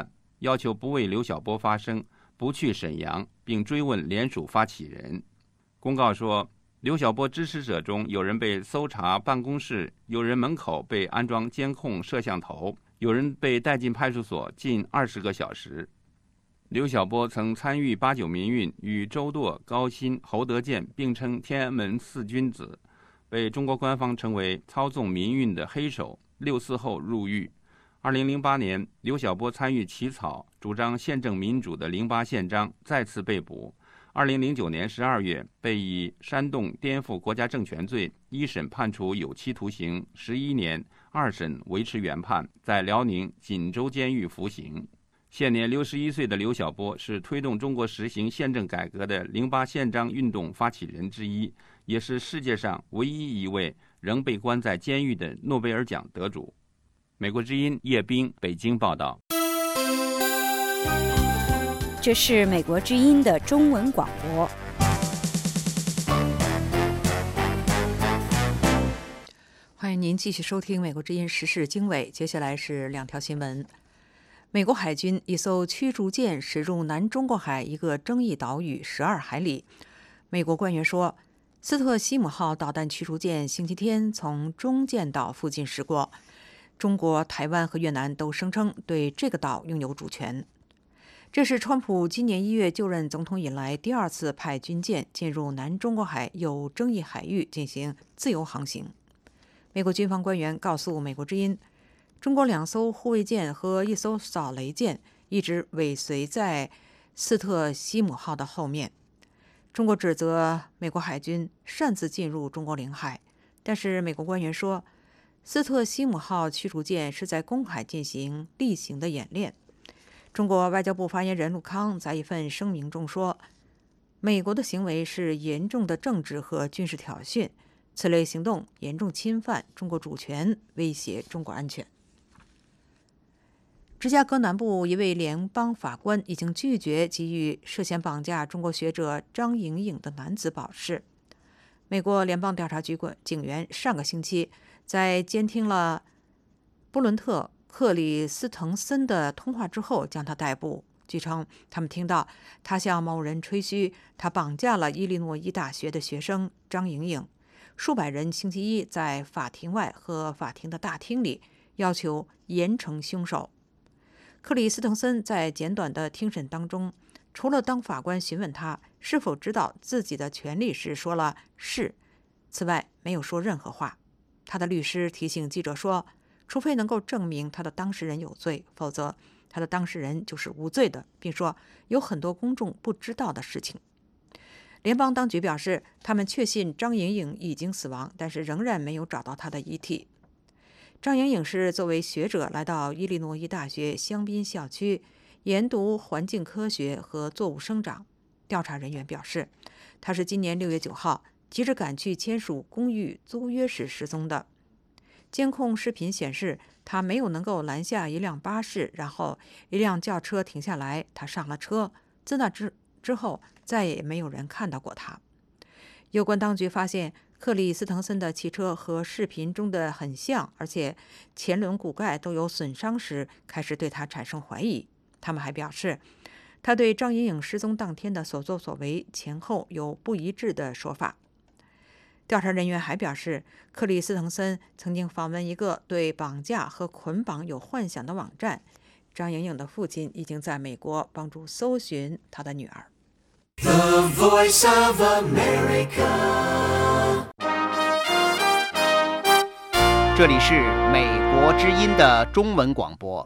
要求不为刘晓波发声，不去沈阳，并追问联署发起人。公告说，刘晓波支持者中有人被搜查办公室，有人门口被安装监控摄像头，有人被带进派出所近20个小时。刘晓波曾参与89民运，与周舵、高新、侯德健并称天安门4君子，被中国官方称为操纵民运的黑手。6四后入狱。2008年，刘晓波参与起草主张宪政民主的08宪章，再次被捕。2009年12月，被以煽动颠覆国家政权罪一审判处有期徒刑11年，2审维持原判，在辽宁锦州监狱服刑。现年61岁的刘晓波是推动中国实行宪政改革的08宪章运动发起人之一，也是世界上唯一一位仍被关在监狱的诺贝尔奖得主。美国之音叶冰北京报道。 这是美国之音的中文广播。 欢迎您继续收听美国之音时事经纬，接下来是2条新闻。美国海军一艘驱逐舰驶入南中国海一个争议岛屿12海里。美国官员说，斯特西姆号导弹驱逐舰星期天从中间岛附近驶过。中国、台湾和越南都声称对这个岛拥有主权。这是川普今年1月就任总统以来第2次派军舰进入南中国海有争议海域进行自由航行。美国军方官员告诉美国之音，中国2艘护卫舰和1艘扫雷舰一直尾随在斯特西姆号的后面。中国指责美国海军擅自进入中国领海，但是美国官员说，斯特西姆号驱逐舰是在公海进行例行的演练。中国外交部发言人陆康在一份声明中说，美国的行为是严重的政治和军事挑衅，此类行动严重侵犯中国主权，威胁中国安全。芝加哥南部一位联邦法官已经拒绝给予涉嫌绑架中国学者张莹莹的男子保释。美国联邦调查局警员上个星期在监听了布伦特·克里斯滕森的通话之后将他逮捕。据称，他们听到他向某人吹嘘他绑架了伊利诺伊大学的学生张莹莹。数百人星期一在法庭外和法庭的大厅里要求严惩凶手。克里斯滕森在简短的听审当中，除了当法官询问他是否知道自己的权利时说了是，此外没有说任何话。他的律师提醒记者说，除非能够证明他的当事人有罪，否则他的当事人就是无罪的，并说有很多公众不知道的事情。联邦当局表示，他们确信张莹莹已经死亡，但是仍然没有找到她的遗体。张莹莹是作为学者来到伊利诺伊大学香槟校区研读环境科学和作物生长。调查人员表示，她是今年6月9号急着赶去签署公寓租约时失踪的。监控视频显示，她没有能够拦下一辆巴士，然后一辆轿车停下来，她上了车。自那之后，再也没有人看到过她。有关当局发现，克里斯滕森的汽车和视频中的很像，而且前轮骨盖都有损伤时，开始对他产生怀疑。他们还表示，他对张莹莹失踪当天的所作所为前后有不一致的说法。调查人员还表示，克里斯滕森曾经访问一个对绑架和捆绑有幻想的网站。张莹莹的父亲已经在美国帮助搜寻他的女儿。 The Voice of America。 这里是美国之音的中文广播。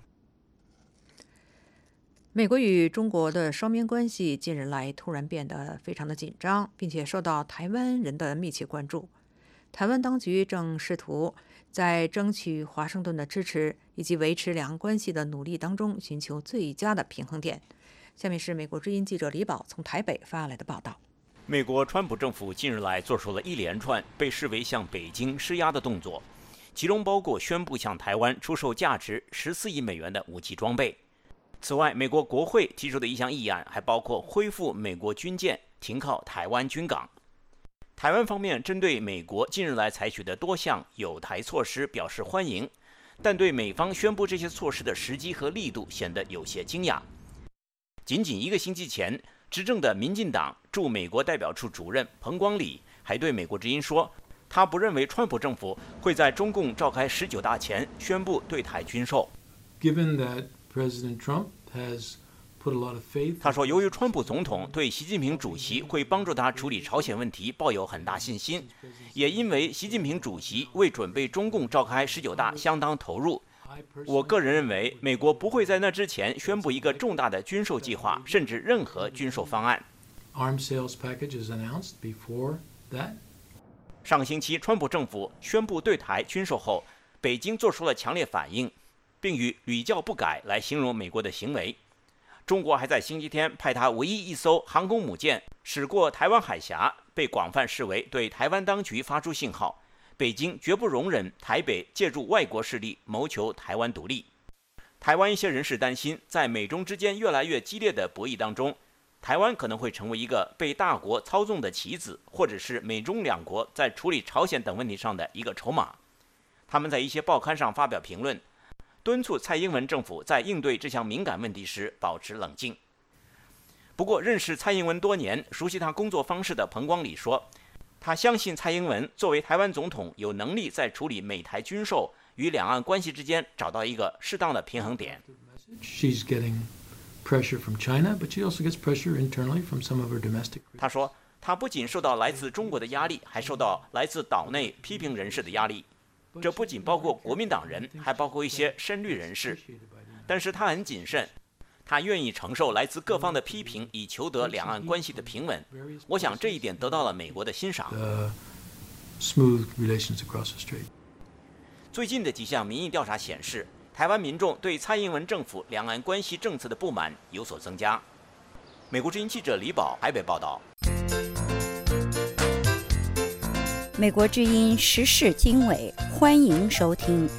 美国与中国的双边关系近日来突然变得非常的紧张，并且受到台湾人的密切关注。台湾当局正试图在争取华盛顿的支持以及维持两岸关系的努力当中寻求最佳的平衡点。下面是美国之音记者李宝从台北发来的报道。 美国川普政府近日来做出了一连串被视为向北京施压的动作，其中包括宣布向台湾出售价值14亿美元的武器装备。此外，美国国会提出的一项议案还包括恢复美国军舰停靠台湾军港。台湾方面针对美国近日来采取的多项友台措施表示欢迎， 但对美方宣布这些措施的时机和力度显得有些惊讶。仅仅1个星期前，执政的民进党驻美国代表处主任彭光礼还对美国之音说，他不认为川普政府会在中共召开19大前宣布对台军售。他说，由于川普总统对习近平主席会帮助他处理朝鲜问题抱有很大信心，也因为习近平主席为准备中共召开19大相当投入，我个人认为美国不会在那之前宣布一个重大的军售计划，甚至任何军售方案。上个星期，川普政府宣布对台军售后，北京做出了强烈反应，并以屡教不改来形容美国的行为。中国还在星期天派他唯一一艘航空母舰驶过台湾海峡，被广泛视为对台湾当局发出信号，北京绝不容忍台北借助外国势力谋求台湾独立。台湾一些人士担心，在美中之间越来越激烈的博弈当中，台湾可能会成为一个被大国操纵的棋子，或者是美中两国在处理朝鲜等问题上的一个筹码。他们在一些报刊上发表评论，敦促蔡英文政府在应对这项敏感问题时保持冷静。不过，认识蔡英文多年、熟悉他工作方式的彭光礼说，他相信蔡英文作为台湾总统有能力在处理美台军售与两岸关系之间找到一个适当的平衡点。他说，他不仅受到来自中国的压力，还受到来自岛内批评人士的压力。这不仅包括国民党人，还包括一些深绿人士。但是他很谨慎，他愿意承受来自各方的批评，以求得两岸关系的平稳。我想这一点得到了美国的欣赏。最近的几项民意调查显示，台湾民众对蔡英文政府两岸关系政策的不满有所增加。美国之音记者李宝台北报道。 美国之音时事经纬，欢迎收听。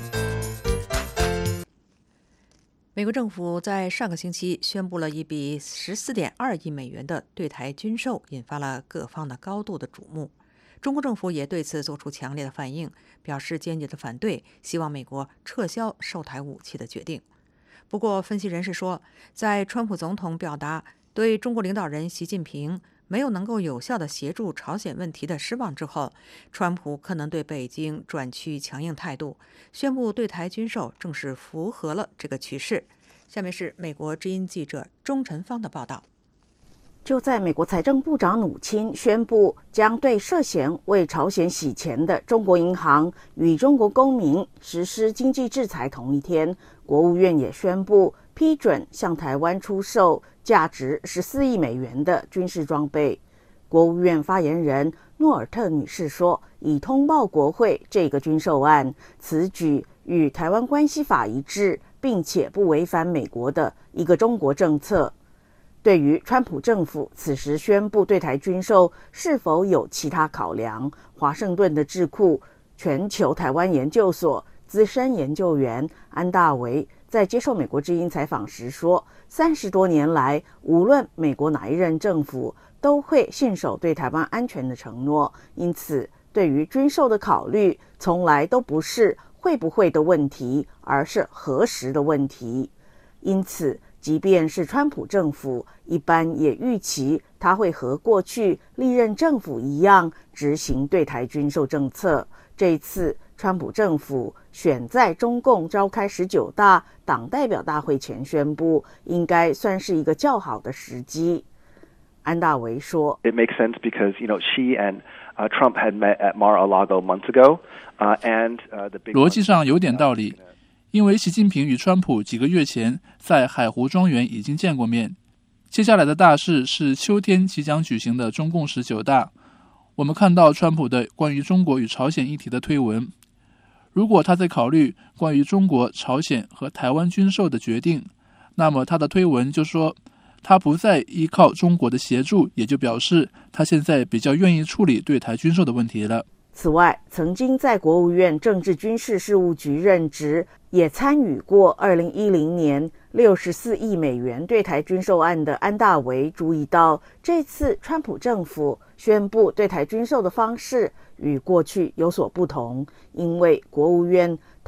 美国政府在上个星期宣布了一笔14.2亿美元的对台军售，引发了各方的高度的瞩目。中国政府也对此做出强烈的反应，表示坚决的反对，希望美国撤销售台武器的决定。不过，分析人士说，在川普总统表达对中国领导人习近平没有能够有效地协助朝鲜问题的失望之后，川普可能对北京转趋强硬态度，宣布对台军售正是符合了这个趋势。下面是美国之音记者钟晨芳的报道。 就在美国财政部长努钦宣布将对涉嫌为朝鲜洗钱的中国银行与中国公民实施经济制裁同一天，国务院也宣布批准向台湾出售价值14亿美元的军事装备。国务院发言人诺尔特女士说，已通报国会这个军售案，此举与台湾关系法一致，并且不违反美国的一个中国政策。对于川普政府此时宣布对台军售是否有其他考量，华盛顿的智库全球台湾研究所资深研究员安大维在接受美国之音采访时说，30多年来，无论美国哪一任政府都会信守对台湾安全的承诺，因此对于军售的考虑从来都不是会不会的问题，而是何时的问题。因此即便是川普政府，一般也预期他会和过去历任政府一样执行对台军售政策。这一次川普政府选在中共召开19大党代表大会前宣布，应该算是一个较好的时机。安大维说 It makes sense because, she and Trump had met at Mar-a-Lago months ago, and the big 逻辑上有点道理，因为习近平与川普几个月前在海湖庄园已经见过面。接下来的大事是秋天即将举行的中共19大。我们看到川普的关于中国与朝鲜议题的推文，如果他在考虑关于中国、朝鲜和台湾军售的决定，那么他的推文就说他不再依靠中国的协助，也就表示他现在比较愿意处理对台军售的问题了。 此外，曾经在国务院政治军事事务局任职，也参与过2010年64亿美元对台军售案的安大维注意到，这次川普政府宣布对台军售的方式与过去有所不同，因为国务院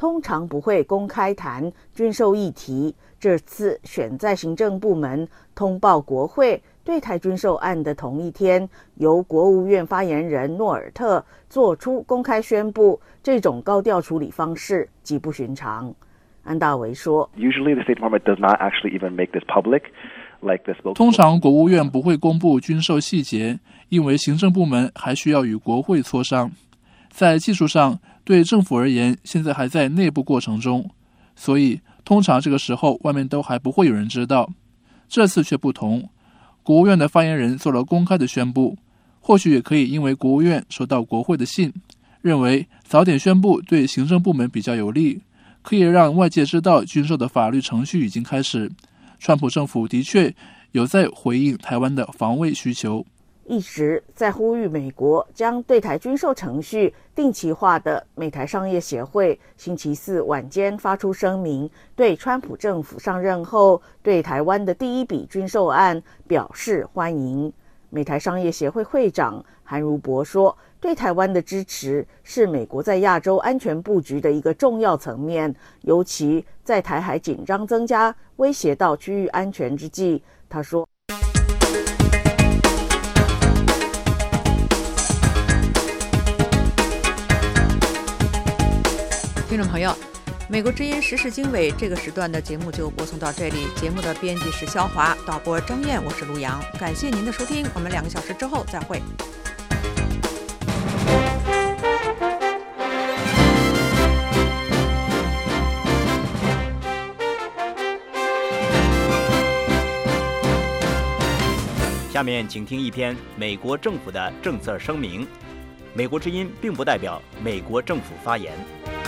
通常不会公开谈军售议题，这次选在行政部门通报国会对台军售案的同一天，由国务院发言人诺尔特做出公开宣布，这种高调处理方式极不寻常。安大维说 Usually the State Department does not actually even make this public. 通常国务院不会公布军售细节，因为行政部门还需要与国会磋商。在技术上，对政府而言，现在还在内部过程中，所以通常这个时候外面都还不会有人知道。这次却不同，国务院的发言人做了公开的宣布，或许也可以因为国务院收到国会的信，认为早点宣布对行政部门比较有利，可以让外界知道军售的法律程序已经开始。川普政府的确有在回应台湾的防卫需求， 一直在呼吁美国将对台军售程序定期化的美台商业协会星期四晚间发出声明，对川普政府上任后对台湾的第一笔军售案表示欢迎。美台商业协会会长韩如博说，对台湾的支持是美国在亚洲安全布局的一个重要层面，尤其在台海紧张增加、威胁到区域安全之际。他说， 听众朋友，美国之音时事经纬这个时段的节目就播送到这里。节目的编辑是肖华，导播张燕，我是陆阳。感谢您的收听，我们2个小时之后再会。 下面请听一篇美国政府的政策声明。美国之音并不代表美国政府发言。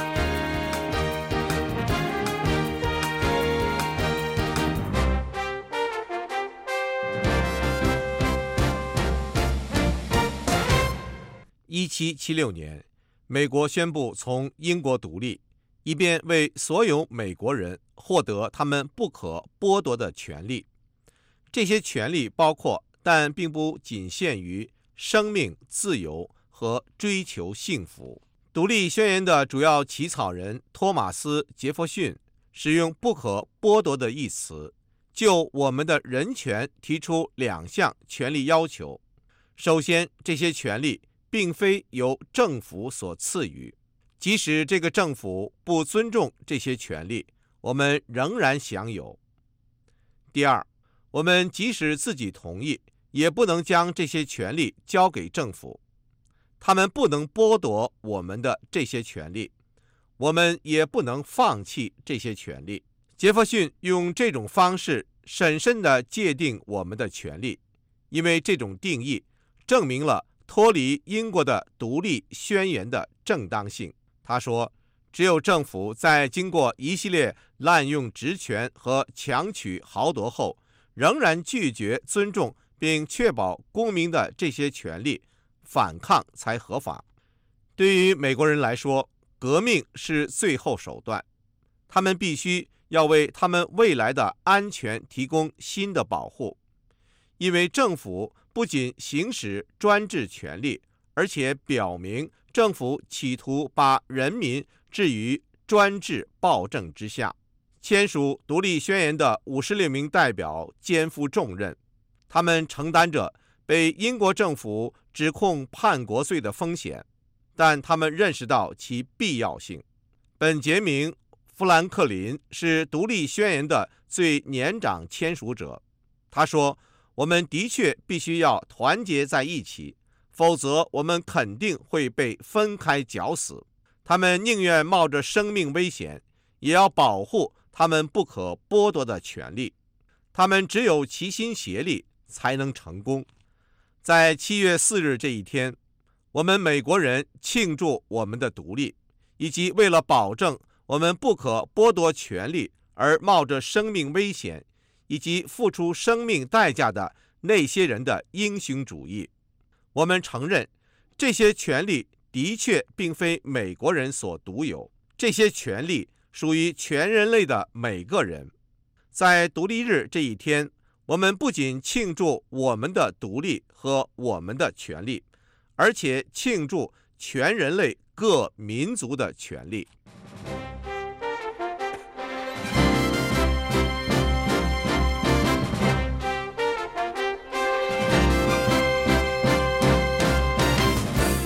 1776年，美国宣布从英国独立，以便为所有美国人获得他们不可剥夺的权利。这些权利包括，但并不仅限于生命、自由和追求幸福。独立宣言的主要起草人托马斯·杰弗逊使用不可剥夺的一词，就我们的人权提出2项权利要求。首先，这些权利并非由政府所赐予，即使这个政府不尊重这些权利，我们仍然享有。第二，我们即使自己同意，也不能将这些权利交给政府，他们不能剥夺我们的这些权利，我们也不能放弃这些权利。杰弗逊用这种方式审慎地界定我们的权利，因为这种定义证明了脱离英国的独立宣言的正当性。他说，只有政府在经过一系列滥用职权和强取豪夺后，仍然拒绝尊重并确保公民的这些权利，反抗才合法。对于美国人来说，革命是最后手段，他们必须要为他们未来的安全提供新的保护，因为政府不仅行使专制权力，而且表明政府企图把人民置于专制暴政之下。签署独立宣言的56名代表肩负重任，他们承担着被英国政府指控叛国罪的风险，但他们认识到其必要性。本杰明·富兰克林是独立宣言的最年长签署者，他说，我们的确必须要团结在一起，否则我们肯定会被分开绞死。他们宁愿冒着生命危险，也要保护他们不可剥夺的权利。他们只有齐心协力才能成功。在7月4日这一天，我们美国人庆祝我们的独立，以及为了保证我们不可剥夺权利而冒着生命危险以及付出生命代价的那些人的英雄主义。我们承认，这些权利的确并非美国人所独有，这些权利属于全人类的每个人。在独立日这一天，我们不仅庆祝我们的独立和我们的权利，而且庆祝全人类各民族的权利。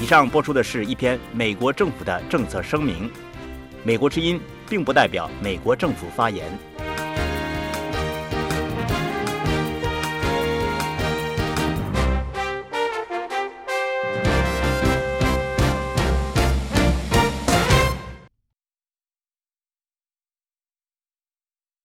上播出的是一篇美国政府的政策声明，美国之音并不代表美国政府发言。